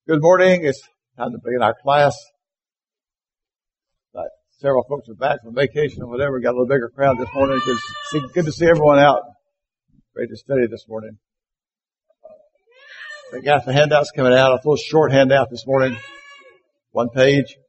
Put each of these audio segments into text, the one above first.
Good morning. It's time to begin our class. Several folks are back from vacation or whatever. Got a little bigger crowd this morning. Good to see everyone out. Great to study this morning. We got the handouts coming out. A little short handout this morning. One page.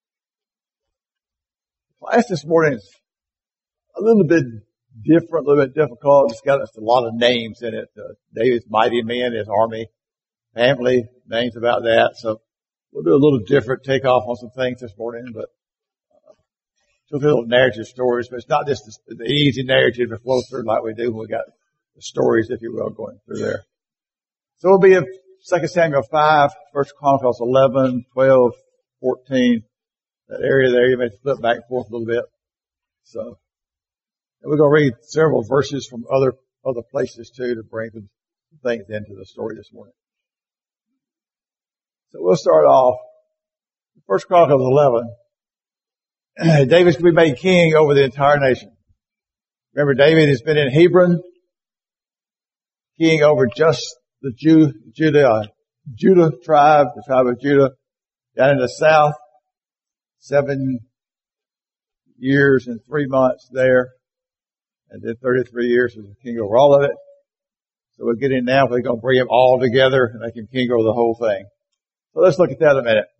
Class this morning is a little bit different, a little bit difficult. It's got a lot of names in it. David's mighty men, his army, family, names about that. So we'll do a little different takeoff on some things this morning, but still do little narrative stories. But it's not just the easy narrative to flow through like we do when we got the stories, if you will, going through there. So we'll be in 2 Samuel 5, 1 Chronicles 11, 12, 14. That area there, you may flip back and forth a little bit. So, and we're going to read several verses from other places too to bring some things into the story this morning. So we'll start off. 1 Chronicles 11. David's going to be made king over the entire nation. Remember, David has been in Hebron, king over just the Judah tribe, the tribe of Judah, down in the south. 7 years and 3 months there, and then 33 years as king over all of it. So we're getting now, we're going to bring him all together and make him king over the whole thing. So let's look at that a minute.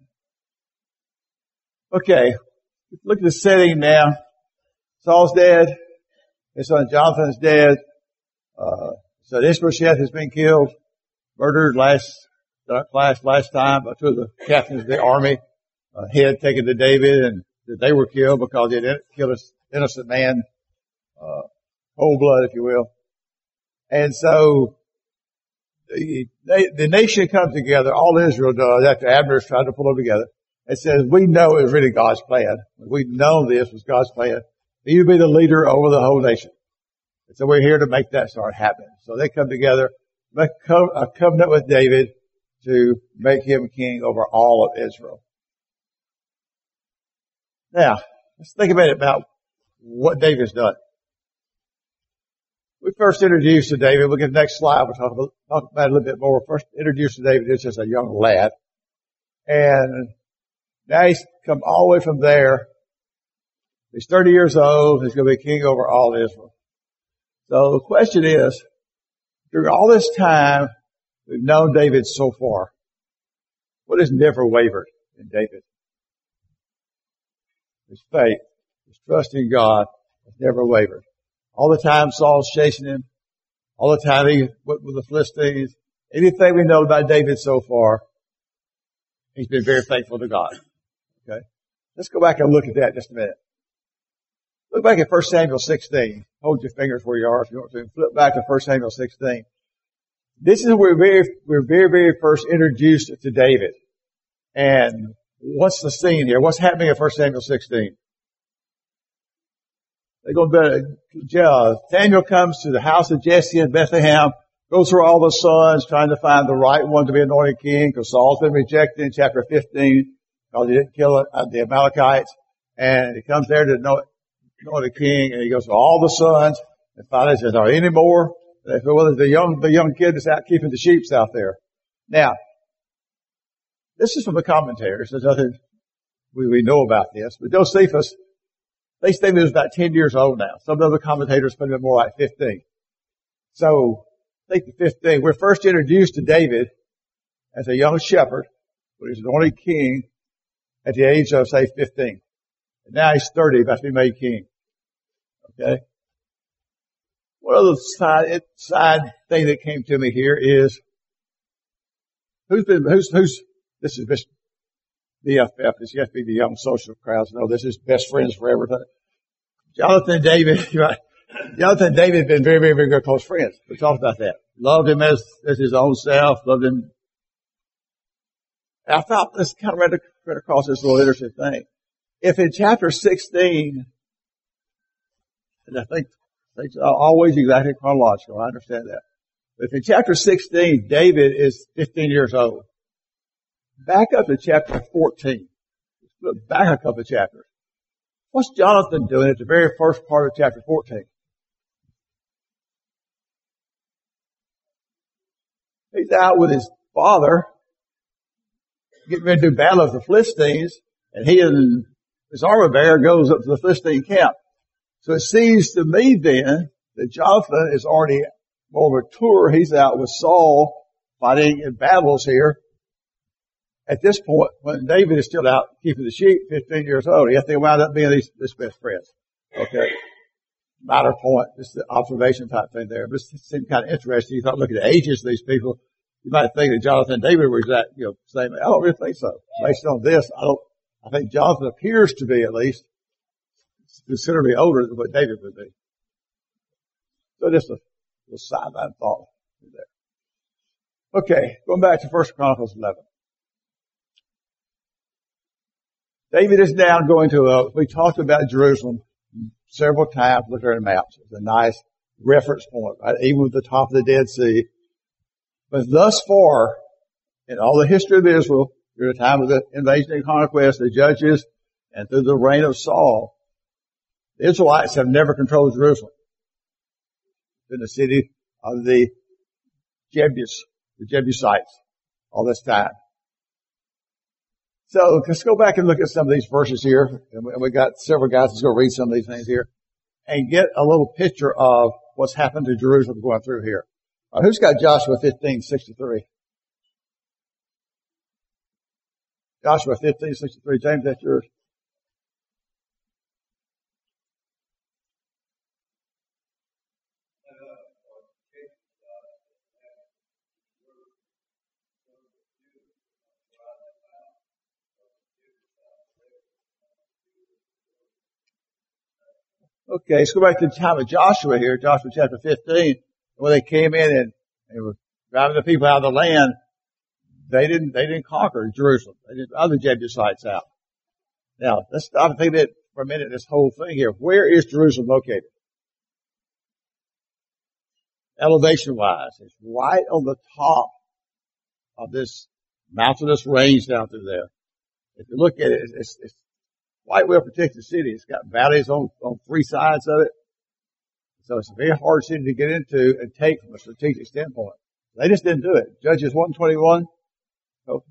Okay, look at the setting now. Saul's dead. His son Jonathan's dead. So Ishbosheth has been killed, murdered last time by two of the captains of the army. Head taken to David, and they were killed because he had killed an innocent man, cold blood, if you will. And so the nation comes together, all Israel does, after Abner's tried to pull them together. It says, we know it was really God's plan. We know this was God's plan. You be the leader over the whole nation. And so we're here to make that start happening. So they come together, make a covenant with David to make him king over all of Israel. Now, let's think a minute about what David's done. We first introduced to David. We'll get the next slide. We'll talk about it a little bit more. First introduced to David as just a young lad. And now he's come all the way from there. He's 30 years old. He's going to be king over all Israel. So the question is, during all this time, we've known David so far. What has never wavered in David? His faith, his trust in God has never wavered. All the time Saul's chasing him, all the time he went with the Philistines, anything we know about David so far, he's been very faithful to God. Okay? Let's go back and look at that just a minute. Look back at 1 Samuel 16. Hold your fingers where you are if you want to. Flip back to 1 Samuel 16. This is where we're very first introduced to David. And what's the scene here? What's happening in 1 Samuel 16? Samuel comes to the house of Jesse in Bethlehem, goes through all the sons, trying to find the right one to be anointed king, because Saul's been rejected in chapter 15, because he didn't kill the Amalekites. And he comes there to anoint the king, and he goes to all the sons, and finally says, are there any more? And they say, well, there's the young kid that's out keeping the sheep out there. Now, this is from the commentators. There's nothing we know about this. But Josephus, they think he was about 10 years old now. Some of the other commentators put him more like 15. So, I think the 15. We're first introduced to David as a young shepherd, but he's anointed king at the age of, say, 15. And now he's 30, about to be made king. Okay? One other side thing that came to me here is, this is BFF. This has to be the young social crowds. No, this is best friends forever. Jonathan and David have been very good close friends. We talked about that. Loved him as his own self. Loved him. And I thought this kind of read across this little interesting thing. If in chapter 16, and I think it's always exactly chronological, I understand that. But if in chapter 16, David is 15 years old, back up to chapter 14. Look back a couple of chapters. What's Jonathan doing at the very first part of chapter 14? He's out with his father getting ready to do battle with the Philistines, and he and his armor bearer goes up to the Philistine camp. So it seems to me then that Jonathan is already more mature. He's out with Saul fighting in battles here. At this point, when David is still out keeping the sheep, 15 years old, yet they wound up being his best friends. Okay. Minor point, just the observation type thing there. But it seemed kind of interesting. You thought, look at the ages of these people. You might think that Jonathan and David were exact, same. I don't really think so. Based on this, I think Jonathan appears to be at least considerably older than what David would be. So just a little sideline thought there. Okay, going back to 1 Chronicles 11. David is now going to, we talked about Jerusalem several times, look at the maps. It's a nice reference point, right? Even with the top of the Dead Sea. But thus far, in all the history of Israel, during the time of the invasion and conquest, the judges, and through the reign of Saul, the Israelites have never controlled Jerusalem. In the city of the Jebusites, all this time. So let's go back and look at some of these verses here. And we got several guys that's going to read some of these things here and get a little picture of what's happened to Jerusalem going through here. Who's got Joshua 15:63? Joshua 15:63. James, that's yours. Okay, let's go back to the time of Joshua here, Joshua chapter 15, when they came in and they were driving the people out of the land. They didn't conquer Jerusalem. They didn't drive the Jebusites out. Now, let's stop and think of it for a minute, this whole thing here. Where is Jerusalem located? Elevation-wise, it's right on the top of this mountainous range down through there. If you look at it, it's quite well protected city. It's got valleys on three sides of it. So it's a very hard city to get into and take from a strategic standpoint. They just didn't do it. Judges 1:21. Oh.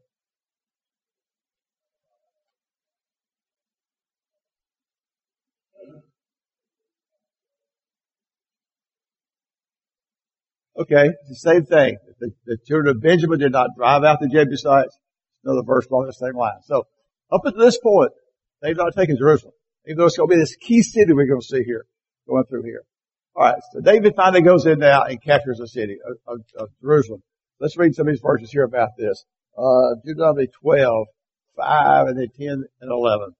Okay, it's the same thing. The children of Benjamin did not drive out the Jebusites. Another verse along the same line. So up to this point, they've not taken Jerusalem. Even though it's going to be this key city we're going to see here, going through here. Alright, so David finally goes in now and captures the city of Jerusalem. Let's read some of these verses here about this. Deuteronomy 12:5 and then 10 and 11.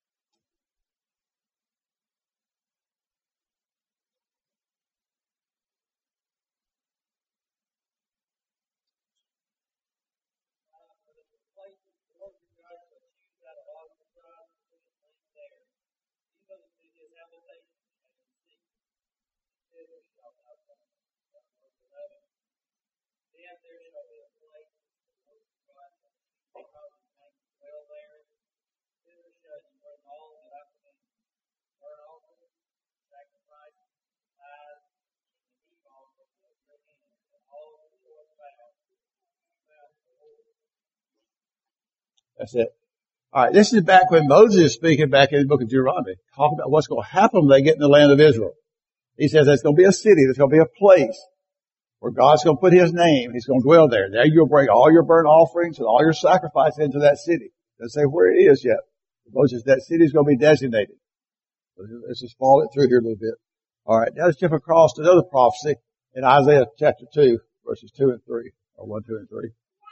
That's it. Alright, this is back when Moses is speaking back in the book of Deuteronomy, talking about what's going to happen when they get in the land of Israel. He says there's going to be a city, there's going to be a place where God's going to put His name. He's going to dwell there. There you'll bring all your burnt offerings and all your sacrifices into that city. Doesn't say where it is yet. Moses, that city is going to be designated. So let's just follow it through here a little bit. Alright, now let's jump across to another prophecy in Isaiah chapter 2, verses 2 and 3, or 1, 2, and 3.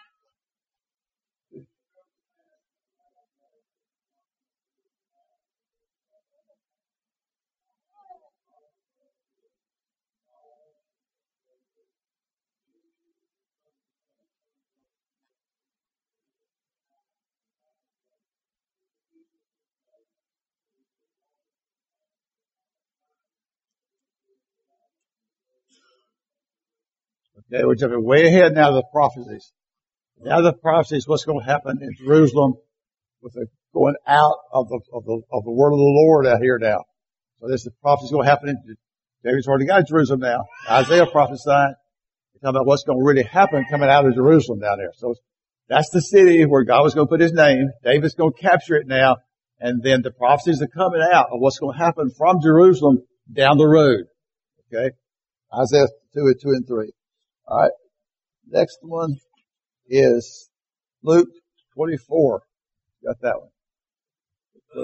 Okay, we're jumping way ahead now to the prophecies. Now the prophecies, what's going to happen in Jerusalem with the going out of the word of the Lord out here now. So this the prophecy going to happen in David's already got Jerusalem now. Isaiah prophesied. He's talking about what's going to really happen coming out of Jerusalem down there. So That's the city where God was going to put his name. David's going to capture it now. And then the prophecies are coming out of what's going to happen from Jerusalem down the road. Okay? Isaiah 2 and 3. All right. Next one is Luke 24. Got that one.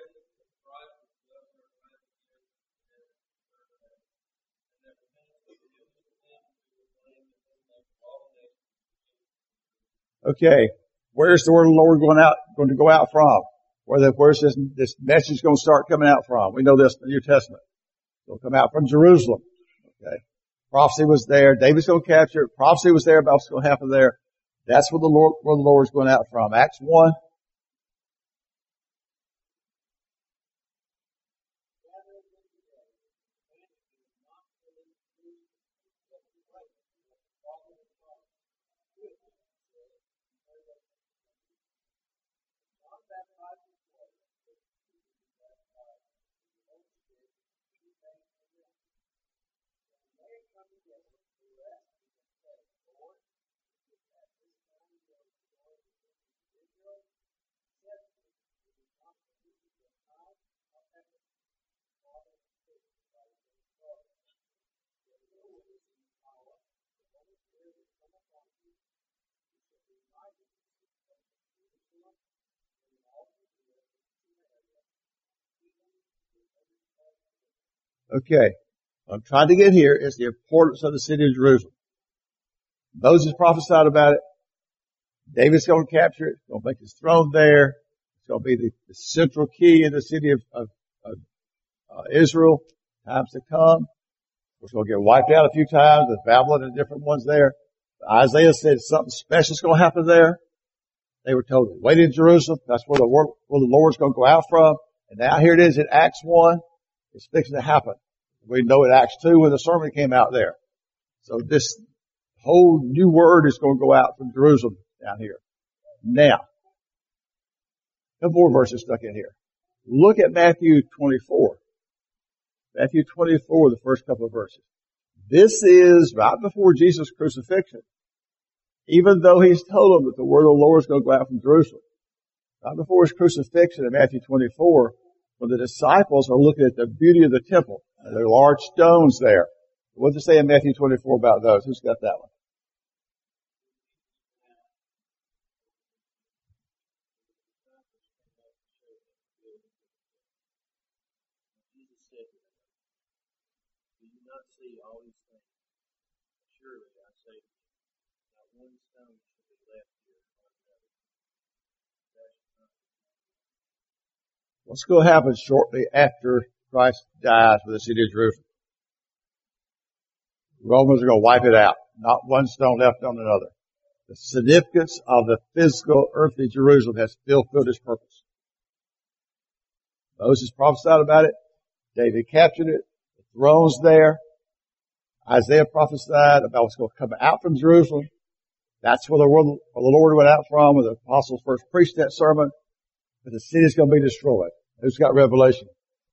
Okay. Where's the word of the Lord going to go out from? Where's this message going to start coming out from? We know this in the New Testament. It'll come out from Jerusalem. Okay. Prophecy was there. David's going to capture it. Prophecy was there about what's going to happen there. That's where the Lord's going out from. Acts 1. Okay. What I'm trying to get here is the importance of the city of Jerusalem. Moses prophesied about it. David's going to capture it. He's going to make his throne there. It's going to be the central key in the city of Israel. Times to come. It's going to get wiped out a few times with Babylon and different ones there. Isaiah said something special is going to happen there. They were told to wait in Jerusalem. That's where the Lord's going to go out from. And now here it is in Acts 1. It's fixing to happen. We know in Acts 2 when the sermon came out there. So this whole new word is going to go out from Jerusalem down here. Now, a couple more verses stuck in here. Look at Matthew 24. Matthew 24, the first couple of verses. This is right before Jesus' crucifixion. Even though he's told them that the word of the Lord is going to go out from Jerusalem. Right before his crucifixion in Matthew 24, when the disciples are looking at the beauty of the temple, and there are large stones there. What does it say in Matthew 24 about those? Who's got that one? What's going to happen shortly after Christ dies for the city of Jerusalem? The Romans are going to wipe it out. Not one stone left on another. The significance of the physical earthly Jerusalem has fulfilled its purpose. Moses prophesied about it. David captured it. The throne's there. Isaiah prophesied about what's going to come out from Jerusalem. That's where the Lord went out from, where the apostles first preached that sermon. But the city's going to be destroyed. Who's got revelation?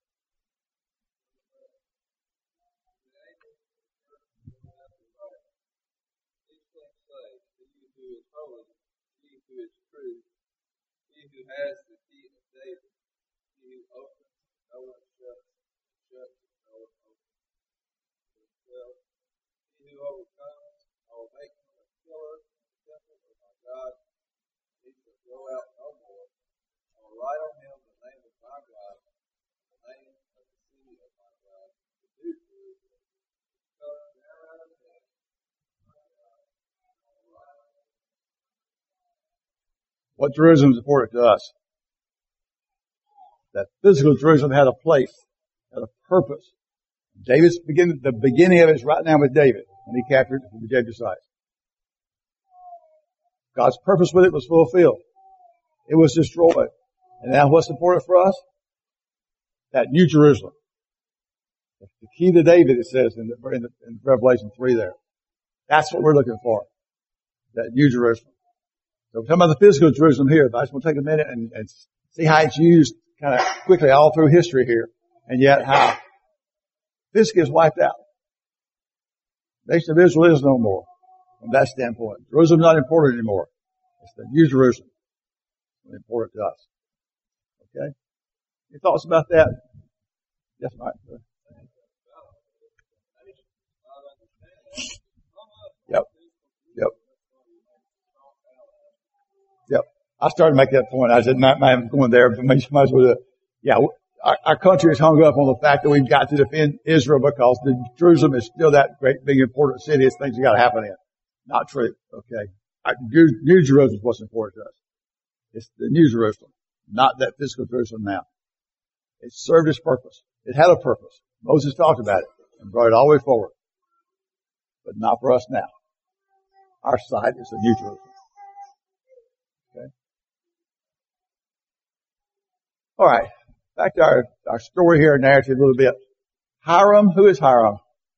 Has the key of David, he who opens, no one shuts, shuts, no one opens. He who overcomes, I will make him a pillar in the temple of my God. He shall go out no more. I will write on him the name of my God, the name of the city of my God, the new Jerusalem, which comes down out of heaven. What Jerusalem is important to us? That physical Jerusalem had a place, had a purpose. The beginning of it is right now with David, when he captured the Jebusites. God's purpose with it was fulfilled. It was destroyed. And now what's important for us? That new Jerusalem. The key to David, it says in Revelation 3 there. That's what we're looking for. That new Jerusalem. So we're talking about the physical Jerusalem here, but I just want to take a minute and see how it's used kind of quickly all through history here, and yet how physically is wiped out. The nation of Israel is no more from that standpoint. Jerusalem's not important anymore. It's the New Jerusalem. It's important to us. Okay? Any thoughts about that? Yes, Mike. Yep. Yep. Yep. I started to make that point. I said, I'm going there, but might as well do it. Yeah, our country is hung up on the fact that we've got to defend Israel because Jerusalem is still that great, big, important city. It's things that got to happen in. Not true. Okay. New Jerusalem is what's important to us. It's the New Jerusalem, not that physical Jerusalem now. It served its purpose. It had a purpose. Moses talked about it and brought it all the way forward. But not for us now. Our side is the New Jerusalem. Okay. All right. Back to our story here, narrative a little bit. Hiram, who is Hiram?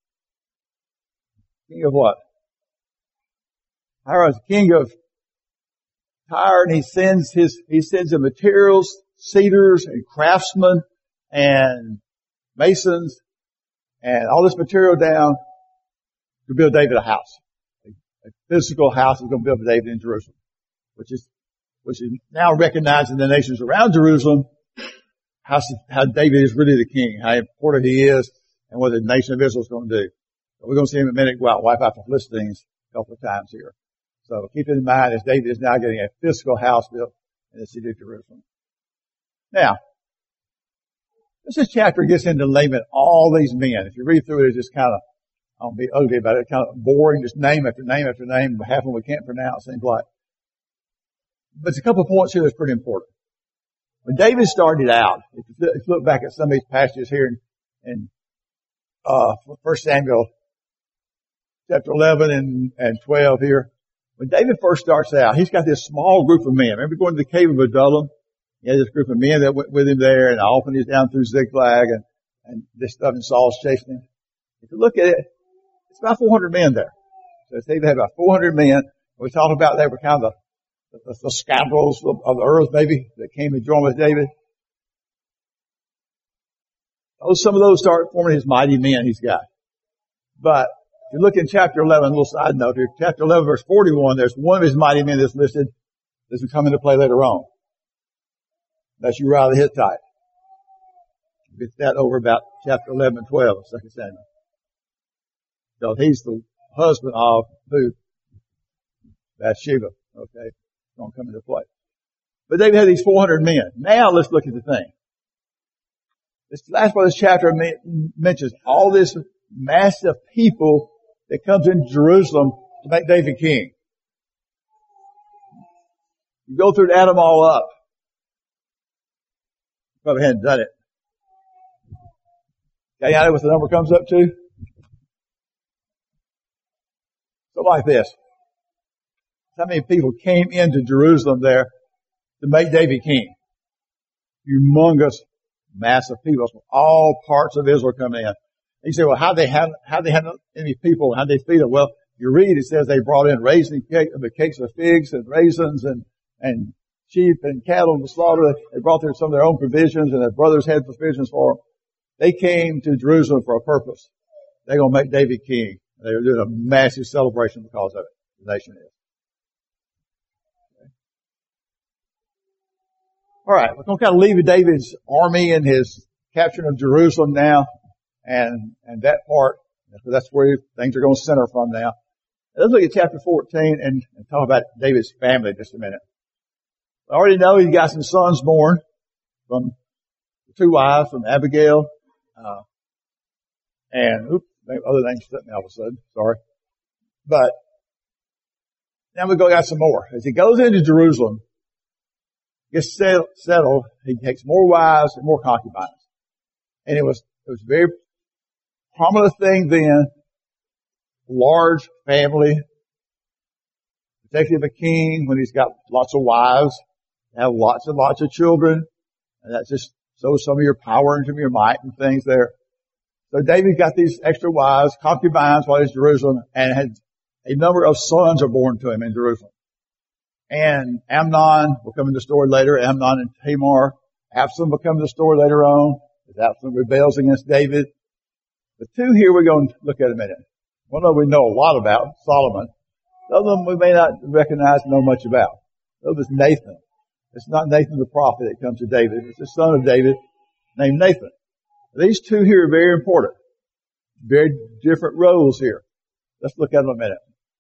King of what? Hiram is king of Tyre, and he sends the materials, cedars and craftsmen and masons and all this material down to build David a house. A physical house is going to build for David in Jerusalem, which is now recognized in the nations around Jerusalem, how David is really the king, how important he is, and what the nation of Israel is going to do. So we're going to see him in a minute go out and wipe out the Philistines a couple of times here. So keep it in mind as David is now getting a physical house built in the city of Jerusalem. Now, this chapter gets into naming all these men. If you read through it, it's just kind of, I don't be ugly about it, kind of boring, just name after name after name, half of them we can't pronounce, seems like. But there's a couple of points here that's pretty important. When David started out, if you look back at some of these passages here in 1 Samuel chapter 11 and 12 here, when David first starts out, he's got this small group of men. Remember going to the cave of Adullam? He had this group of men that went with him there, and often he's down through Ziklag and this stuff, and Saul's chasing him. If you look at it, it's about 400 men there. So David had about 400 men. We talked about they were kind of the scoundrels of the earth, maybe, that came to join with David. Some of those start forming his mighty men he's got. But if you look in chapter 11, a little side note here, chapter 11, verse 41, there's one of his mighty men that's listed that's will come into play later on. That's Uriah the Hittite. Get that over about chapter 11 and 12 of 2 Samuel. So he's the husband of who? Bathsheba. Okay. It's going to come into play. But David had these 400 men. Now let's look at the thing. This last part of this chapter mentions all this massive people that comes in Jerusalem to make David king. You go through and add them all up. Probably hadn't done it. Got any idea what the number comes up to? Something like this. How many people came into Jerusalem there to make David king? Humongous, massive people from all parts of Israel coming in. You say, well, how they had any people? How they feed them? Well, you read, it says they brought in cakes of figs and raisins and sheep and cattle to slaughter. They brought there some of their own provisions, and their brothers had provisions for them. They came to Jerusalem for a purpose. They're going to make David king. They're doing a massive celebration because of it. The nation is. Okay. All right, we're going to kind of leave David's army and his capturing of Jerusalem now, and that part. That's where things are going to center from now. Let's look at chapter 14 and talk about David's family just a minute. I already know he got some sons born from two wives, from Abigail, and other names slipped me all of a sudden. Sorry. But now we got some more. As he goes into Jerusalem, gets settled, he takes more wives and more concubines. And it was a very prominent thing then, large family, particularly the king when he's got lots of wives, have lots and lots of children, and that just shows some of your power and some of your might and things there. So David got these extra wives, concubines while he's in Jerusalem, and had a number of sons are born to him in Jerusalem. And Amnon will come into the story later, Amnon and Tamar. Absalom will come into the story later on, as Absalom rebels against David. The two here we're going to look at in a minute. One of them we know a lot about, Solomon. The other one we may not recognize and know much about. It was Nathan. It's not Nathan the prophet that comes to David. It's the son of David named Nathan. These two here are very important. Very different roles here. Let's look at them a minute.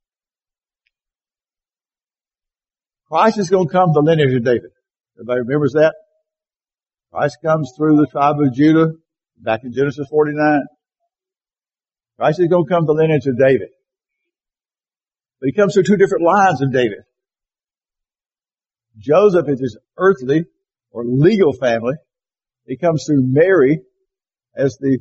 Christ is going to come to the lineage of David. Everybody remembers that? Christ comes through the tribe of Judah, back in Genesis 49. Christ is going to come to the lineage of David. But he comes through two different lines of David. Joseph is his earthly or legal family. He comes through Mary as the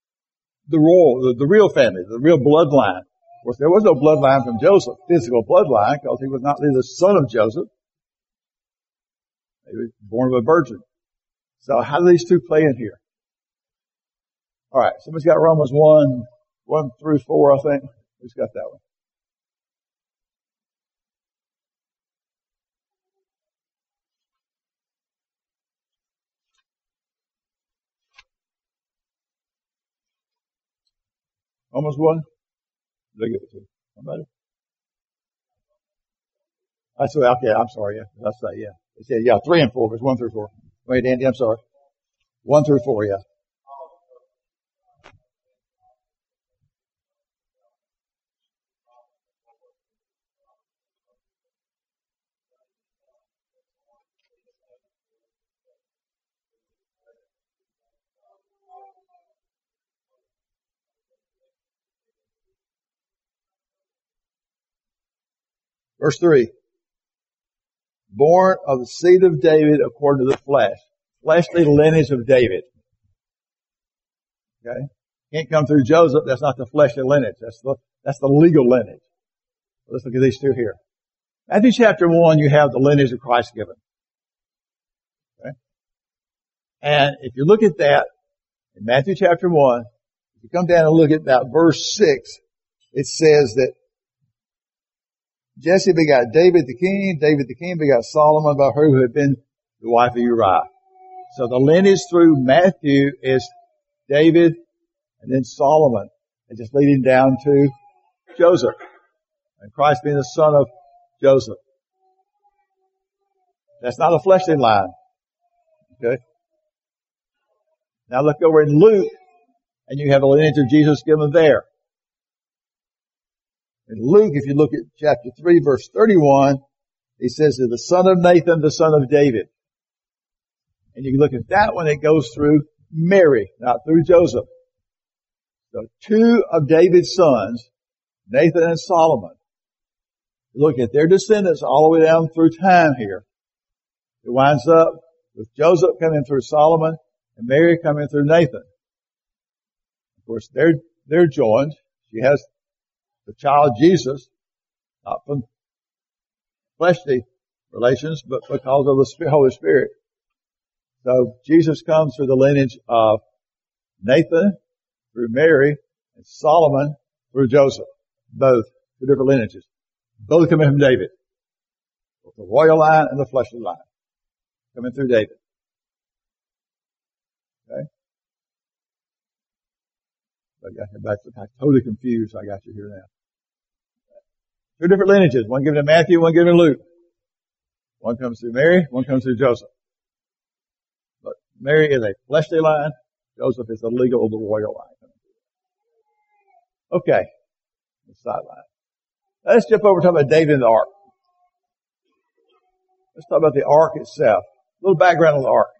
real family, the real bloodline. Of course, there was no bloodline from Joseph, physical bloodline, because he was not really the son of Joseph. He was born of a virgin. So how do these two play in here? All right, somebody's got Romans 1 through 4, I think. Who's got that one? Romans 1? Did I give it to you? Somebody? That's okay, I'm sorry, yeah. That's that, yeah. It said, 3 and 4, but it's 1 through 4. Wait, Andy, I'm sorry. 1 through 4, yeah. Verse 3. Born of the seed of David according to the flesh. Fleshly lineage of David. Okay? Can't come through Joseph. That's not the fleshly lineage. That's the legal lineage. Let's look at these two here. Matthew chapter 1, you have the lineage of Christ given. Okay? And if you look at that, in Matthew chapter 1, if you come down and look at that verse 6, it says that Jesse begot David the king begot Solomon by her who had been the wife of Uriah. So the lineage through Matthew is David and then Solomon, and just leading down to Joseph. And Christ being the son of Joseph. That's not a fleshly line. Okay? Now look over in Luke, and you have the lineage of Jesus given there. In Luke, if you look at chapter 3, verse 31, he says that the son of Nathan, the son of David. And you can look at that one, it goes through Mary, not through Joseph. So two of David's sons, Nathan and Solomon. You look at their descendants all the way down through time here. It winds up with Joseph coming through Solomon and Mary coming through Nathan. Of course, they're joined. She has the child Jesus, not from fleshly relations, but because of the Holy Spirit. So Jesus comes through the lineage of Nathan, through Mary, and Solomon through Joseph. Both, two different lineages. Both coming from David. Both the royal line and the fleshly line. Coming through David. Okay? I'm totally confused. I got you here now. Two different lineages. One given to Matthew, one given to Luke. One comes through Mary, one comes through Joseph. But Mary is a fleshly line. Joseph is the legal, the royal line. Okay. The sideline. Now let's jump over and talk about David and the ark. Let's talk about the ark itself. A little background on the ark.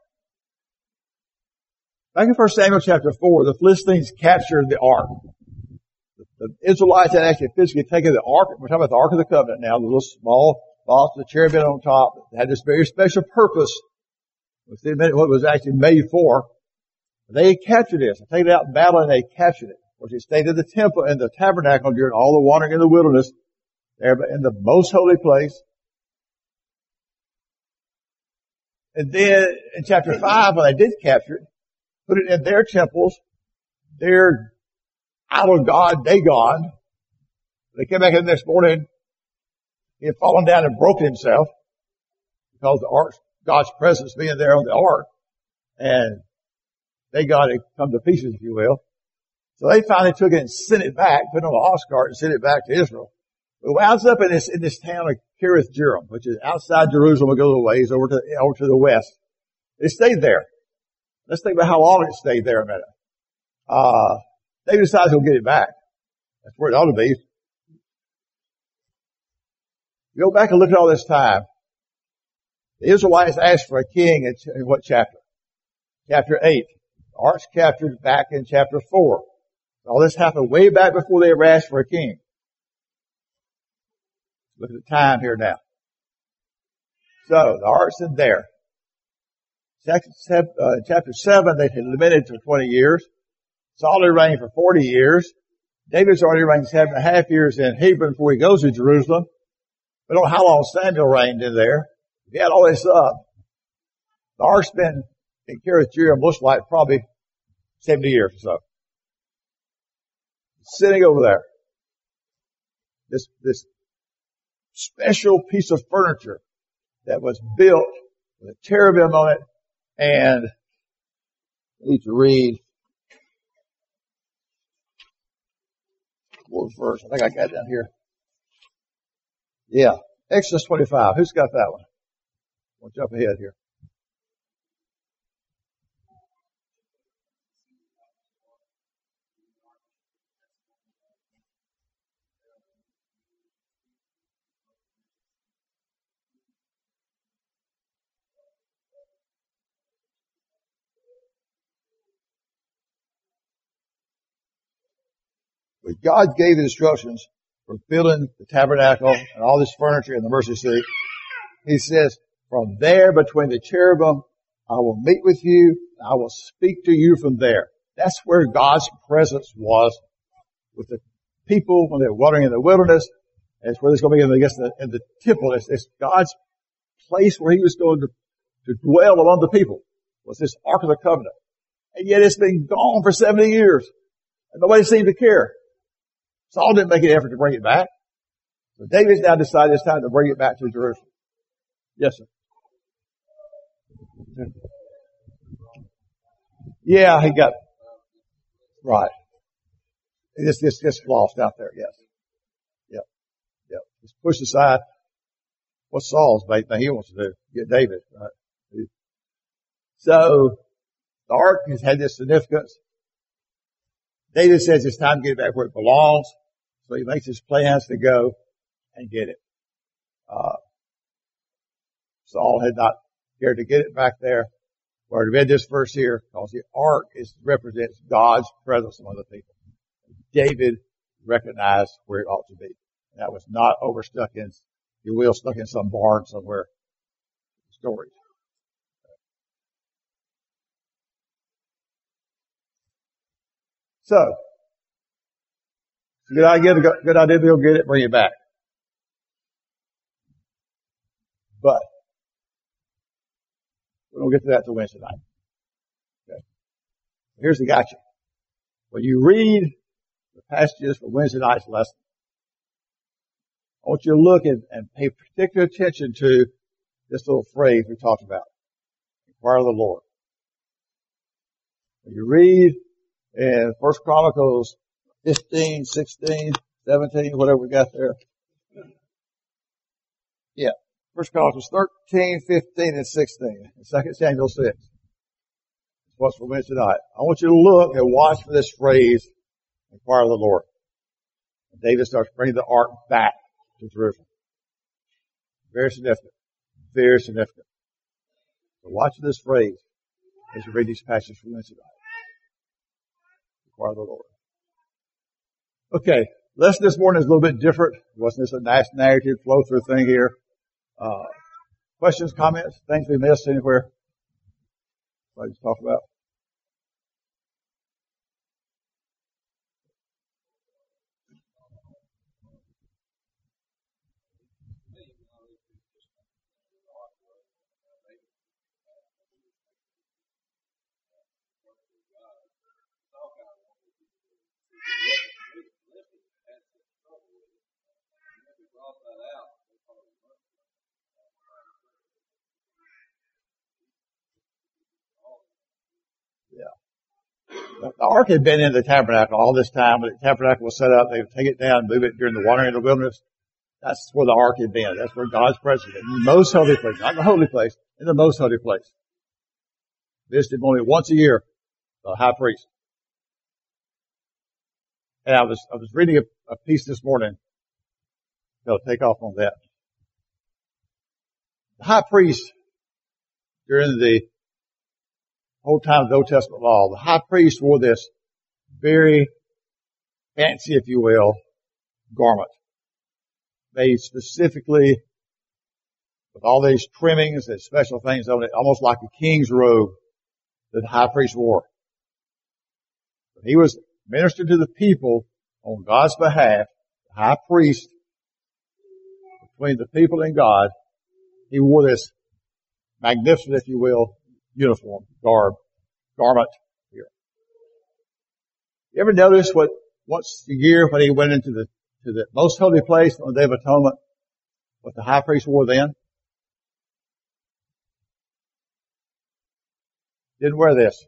Back in 1 Samuel chapter 4, the Philistines captured the ark. The Israelites had actually physically taken the ark. We're talking about the Ark of the Covenant now, the little small box with the cherubim on top. It had this very special purpose. What it was actually made for. They captured this. They took it out in battle and they captured it. Of course, it stayed in the temple and the tabernacle during all the wandering in the wilderness. There in the most holy place. And then in chapter 5, when they did capture it, put it in their temples, their idol god, Dagon. They came back in this morning, he had fallen down and broken himself because the ark, God's presence being there on the ark. And Dagon had come to pieces, if you will. So they finally took it and sent it back, put it on an ox cart and sent it back to Israel. We winds up in this town of Kiriath Jearim, which is outside Jerusalem. We go a ways over to the west. It stayed there. Let's think about how long it stayed there a minute. David decides he'll get it back. That's where it ought to be. Go back and look at all this time. The Israelites asked for a king in what chapter? Chapter 8. The ark's captured back in chapter 4. All this happened way back before they ever asked for a king. Look at the time here now. So, the ark's in there. Chapter 7, they had limited to 20 years. Saul had reigned for 40 years. David's already reigned 7.5 years in Hebron before he goes to Jerusalem. We don't know how long Samuel reigned in there. If you add all this up, the ark's been in Kiriath Jearim looks like probably 70 years or so. Sitting over there. This special piece of furniture that was built with a cherubim on it, and I need to read what verse. I think I got it down here. Yeah, Exodus 25. Who's got that one? I'll jump ahead here. But God gave the instructions for building the tabernacle and all this furniture in the mercy seat. He says, from there between the cherubim, I will meet with you. I will speak to you from there. That's where God's presence was with the people when they were wandering in the wilderness. It's where it's going to be in the temple. It's God's place where he was going to dwell among the people. Was this Ark of the Covenant. And yet it's been gone for 70 years. And nobody seemed to care. Saul didn't make an effort to bring it back. So David's now decided it's time to bring it back to Jerusalem. Yes, sir. Yeah, he got, right. This lost out there, yes. Yep. He's pushed aside what Saul's main thing he wants to do, get David, right? So, the ark has had this significance. David says it's time to get it back where it belongs. So he makes his plans to go and get it. Saul had not cared to get it back there. We already read this verse here because the ark represents God's presence among the people. David recognized where it ought to be. And that was not overstuck in, if you will, stuck in some barn somewhere. Storage. So, good idea to go get it, bring it back. But, we don't get to that till Wednesday night. Okay. Here's the gotcha. When you read the passages for Wednesday night's lesson, I want you to look and pay particular attention to this little phrase we talked about. Inquire of the Lord. When you read in 1 Chronicles 15, 16, 17, whatever we got there. Yeah. 1 Chronicles 13, 15, and 16. And 2 Samuel 6. That's what's for Wednesday night. I want you to look and watch for this phrase, inquire of the Lord. And David starts bringing the ark back to Jerusalem. Very significant. Very significant. So watch this phrase as you read these passages for Wednesday night. Inquire of the Lord. Okay. Lesson this morning is a little bit different. Wasn't this a nice narrative flow through thing here? Questions, comments, things we missed anywhere? What did you talk about? The ark had been in the tabernacle all this time. When the tabernacle was set up, they would take it down and move it during the wandering in the wilderness. That's where the ark had been. That's where God's presence is. In the most holy place. Not the holy place. In the most holy place. Visited only once a year, the high priest. And I was reading a piece this morning. I'll take off on that. The high priest, during the whole time of the Old Testament law, the high priest wore this very fancy, if you will, garment. Made specifically with all these trimmings and special things on it, almost like a king's robe that the high priest wore. He was ministered to the people on God's behalf, the high priest between the people and God. He wore this magnificent, if you will, uniform, garment here. You ever notice what once a year when he went into the most holy place on the Day of Atonement, what the high priest wore then? Didn't wear this.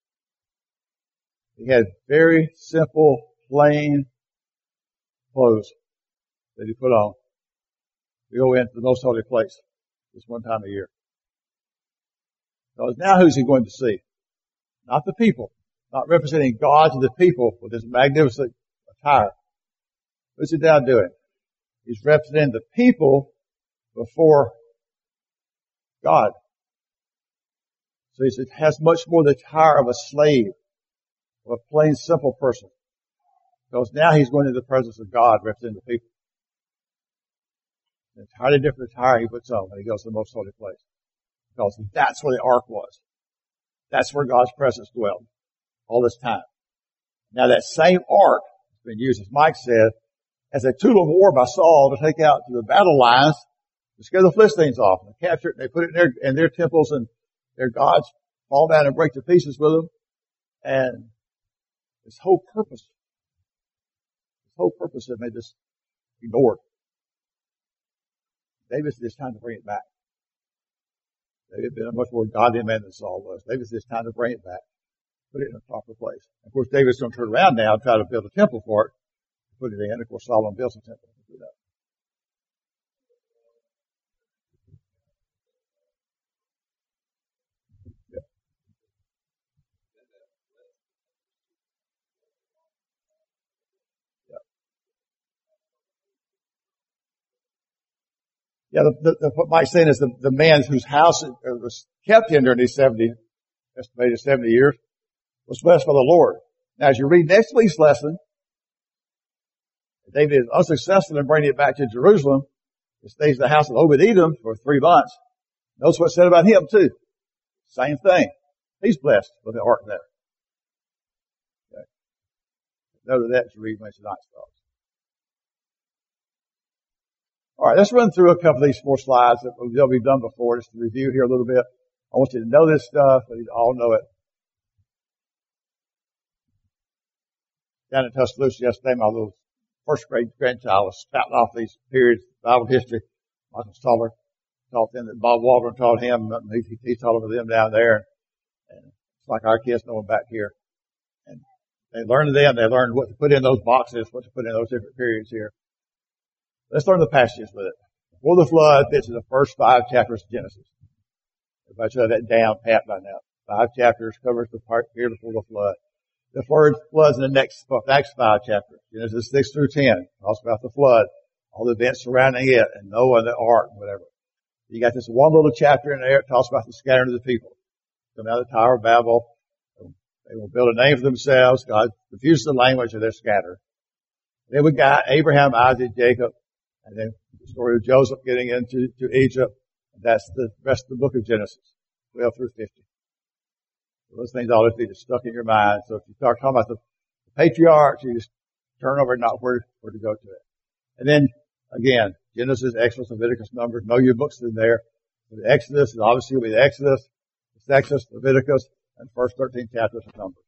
He had very simple, plain clothes that he put on to go into the most holy place this one time a year. Because now who's he going to see? Not the people. Not representing God to the people with his magnificent attire. What's he now doing? He's representing the people before God. So he has much more the attire of a slave, of a plain, simple person. Because now he's going into the presence of God representing the people. An entirely different attire he puts on when he goes to the most holy place. Because that's where the ark was. That's where God's presence dwelled all this time. Now that same ark has been used, as Mike said, as a tool of war by Saul to take out to the battle lines to scare the Philistines off and capture it. And they put it in their temples, and their gods fall down and break to pieces with them. And his whole purpose that made this ignored. David said it's time to bring it back. David had been a much more godly man than Saul was. David said it's time to bring it back. Put it in a proper place. Of course, David's going to turn around now and try to build a temple for it. Put it in. Of course, Solomon builds a temple to do that. Yeah, what Mike's saying is the man whose house was kept in during these estimated 70 years, was blessed by the Lord. Now, as you read next week's lesson, David is unsuccessful in bringing it back to Jerusalem. He stays in the house of Obed-Edom for 3 months. Notice what's said about him too. Same thing. He's blessed with the ark there. Okay. Note that as you read tonight's thoughts. All right, let's run through a couple of these 4 slides that we've done before, just to review here a little bit. I want you to know this stuff, so you all know it. Down in Tuscaloosa yesterday, my little first grade grandchild was spouting off these periods of Bible history. Michael Stoller taught them that Bob Waldron taught him, and he taught them down there. And it's like our kids know them back here. And they learned them. They learned what to put in those boxes, what to put in those different periods here. Let's learn the passages with it. Before the flood fits in the first 5 chapters of Genesis. Everybody should have that down pat by now. 5 chapters covers the part here before the flood. The flood's in the next 5 chapters. Genesis 6 through 10 talks about the flood, all the events surrounding it, and Noah and the ark and whatever. You got this one little chapter in there. It talks about the scattering of the people. Come out of the Tower of Babel. They will build a name for themselves. God refuses the language, and they're scattered. Then we got Abraham, Isaac, Jacob, and then the story of Joseph getting into Egypt. That's the rest of the book of Genesis, 12 through 50. So those things always be just stuck in your mind. So if you start talking about the patriarchs, you just turn over and not where to go to it. And then again, Genesis, Exodus, Leviticus, Numbers. Know your books in there. So the Exodus is obviously will be the Exodus, Leviticus, and the first 13 chapters of Numbers.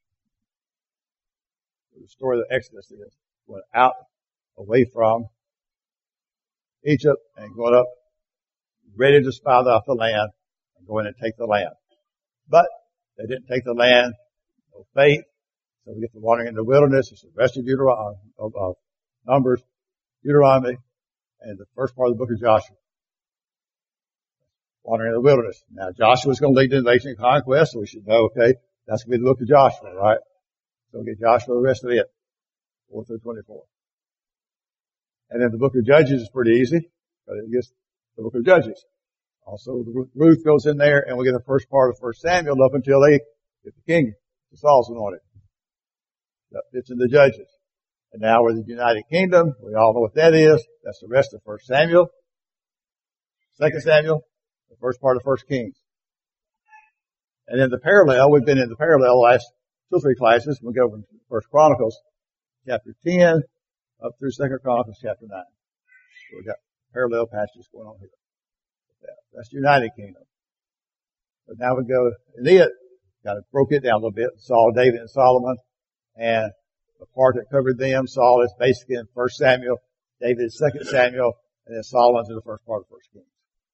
So the story of the Exodus is going out away from Egypt and going up, ready to spy out the land and go in and take the land. But they didn't take the land, no faith. So we get to wandering in the wilderness. It's the rest of Numbers, Deuteronomy, and the first part of the book of Joshua. Wandering in the wilderness. Now Joshua's going to lead the invasion and conquest, so we should know, okay, that's going to be the book of Joshua, right? So we'll get Joshua the rest of it, 4 through 24. And then the book of Judges is pretty easy, but it gets the book of Judges. Also, Ruth goes in there, and we get the first part of 1 Samuel up until they get the king, Saul's anointed. That fits in the Judges. And now we're the United Kingdom. We all know what that is. That's the rest of 1 Samuel, 2 Samuel, the first part of 1 Kings. And then the parallel, we've been in the parallel last 2 or 3 classes. We'll go from 1 Chronicles chapter 10 up through 2 Chronicles chapter 9. So we've got parallel passages going on here. That's the United Kingdom. But now we go, and it kind of broke it down a little bit. Saul, David, and Solomon. And the part that covered them, Saul is basically in 1 Samuel, David is 2 Samuel, and then Solomon's in the first part of 1 Kings.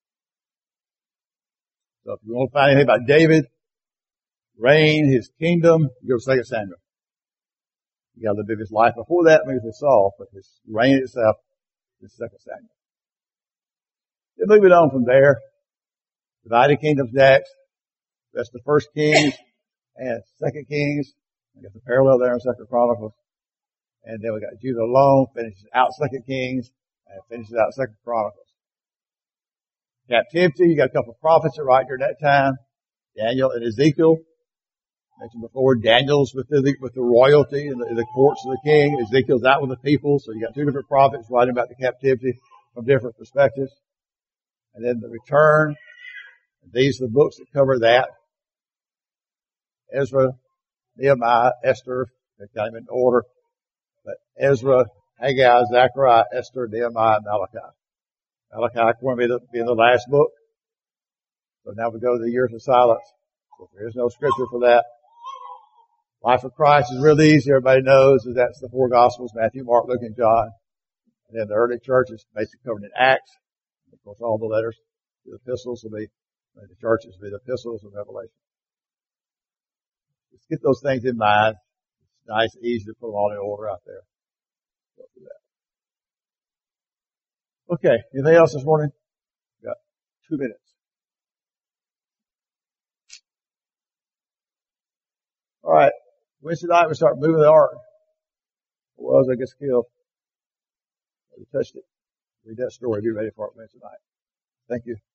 So if you want to find anything about David, reign, his kingdom, you go to 2 Samuel. You got a little bit of his life before that, maybe with Saul, but his reign itself is 2 Samuel. Then moving on from there, divided kingdoms next. That's the 1 Kings and 2 Kings. We got the parallel there in 2 Chronicles. And then we got Judah alone, finishes out 2 Kings, and finishes out 2 Chronicles. Captivity, you got a couple of prophets that right during that time. Daniel and Ezekiel. Mentioned before, Daniel's with the royalty in the courts of the king. Ezekiel's out with the people. So you got 2 different prophets writing about the captivity from different perspectives. And then the return. These are the books that cover that. Ezra, Nehemiah, Esther, they got them in order. But Ezra, Haggai, Zechariah, Esther, Nehemiah, Malachi. Malachi is going to be in the last book. So now we go to the years of silence. So there is no scripture for that. Life of Christ is really easy. Everybody knows that that's the 4 Gospels, Matthew, Mark, Luke, and John. And then the early church is basically covered in Acts. Of course, all the letters, the epistles will be, the churches will be the epistles of Revelation. Just get those things in mind. It's nice, easy to put them all in order out there. Go through that. Okay, anything else this morning? We've got 2 minutes. All right. Wednesday night we start moving the ark. Well, as I get killed. We touched it. Read that story. Be ready for it Wednesday night. Thank you.